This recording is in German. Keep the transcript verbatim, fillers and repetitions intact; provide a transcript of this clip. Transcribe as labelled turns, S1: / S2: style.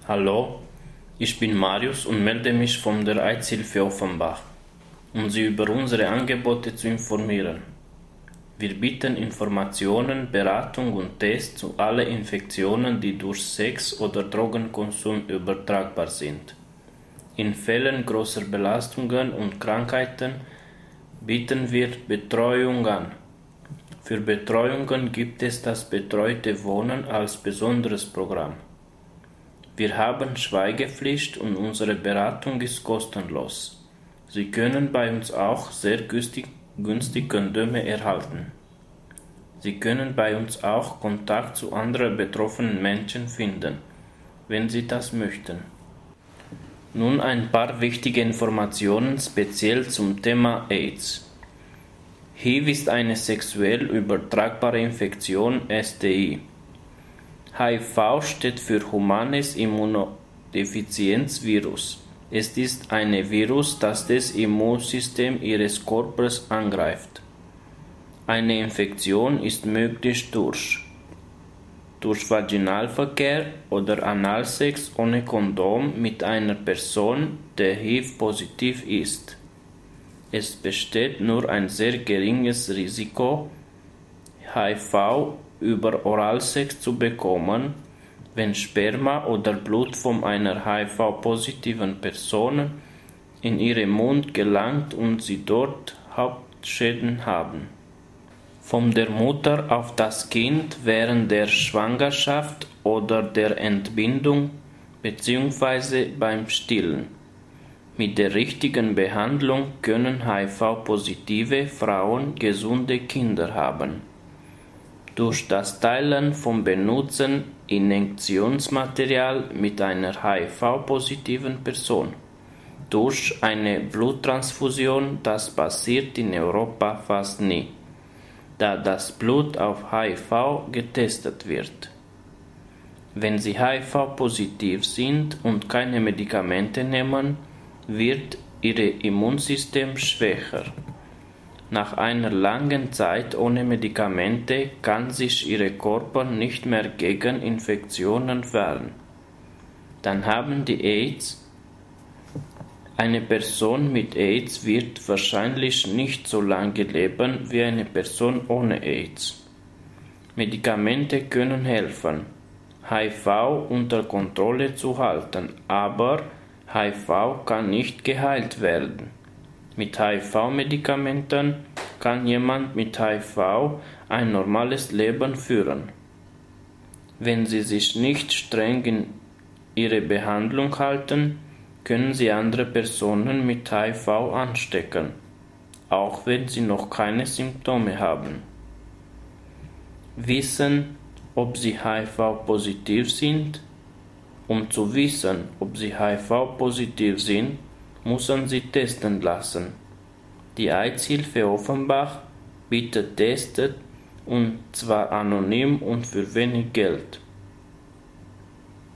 S1: Hallo, ich bin Marius und melde mich von der AIDS-Hilfe Offenbach, um Sie über unsere Angebote zu informieren. Wir bieten Informationen, Beratung und Tests zu allen Infektionen, die durch Sex oder Drogenkonsum übertragbar sind. In Fällen großer Belastungen und Krankheiten bieten wir Betreuung an. Für Betreuungen gibt es das betreute Wohnen als besonderes Programm. Wir haben Schweigepflicht und unsere Beratung ist kostenlos. Sie können bei uns auch sehr günstig, günstig Kondome erhalten. Sie können bei uns auch Kontakt zu anderen betroffenen Menschen finden, wenn Sie das möchten. Nun ein paar wichtige Informationen speziell zum Thema AIDS. H I V ist eine sexuell übertragbare Infektion, S T I. H I V steht für Humanes Immunodefizienzvirus. Es ist ein Virus, das das Immunsystem Ihres Körpers angreift. Eine Infektion ist möglich durch durch Vaginalverkehr oder Analsex ohne Kondom mit einer Person, der H I V-positiv ist. Es besteht nur ein sehr geringes Risiko, H I V über Oralsex zu bekommen, wenn Sperma oder Blut von einer H I V-positiven Person in ihren Mund gelangt und sie dort Hautschäden haben. Von der Mutter auf das Kind während der Schwangerschaft oder der Entbindung bzw. beim Stillen. Mit der richtigen Behandlung können H I V-positive Frauen gesunde Kinder haben. Durch das Teilen von benutzten Injektionsmaterial mit einer H I V-positiven Person. Durch eine Bluttransfusion, das passiert in Europa fast nie, da das Blut auf H I V getestet wird. Wenn Sie H I V-positiv sind und keine Medikamente nehmen, wird Ihr Immunsystem schwächer. Nach einer langen Zeit ohne Medikamente kann sich Ihr Körper nicht mehr gegen Infektionen wehren. Dann haben die AIDS. Eine Person mit AIDS wird wahrscheinlich nicht so lange leben wie eine Person ohne AIDS. Medikamente können helfen, H I V unter Kontrolle zu halten, aber H I V kann nicht geheilt werden. Mit H I V-Medikamenten kann jemand mit H I V ein normales Leben führen. Wenn Sie sich nicht streng in Ihre Behandlung halten, können Sie andere Personen mit H I V anstecken, auch wenn sie noch keine Symptome haben. Wissen, ob Sie H I V-positiv sind? Um zu wissen, ob Sie H I V-positiv sind, müssen Sie testen lassen. Die AIDS-Hilfe Offenbach bietet Tests, und zwar anonym und für wenig Geld.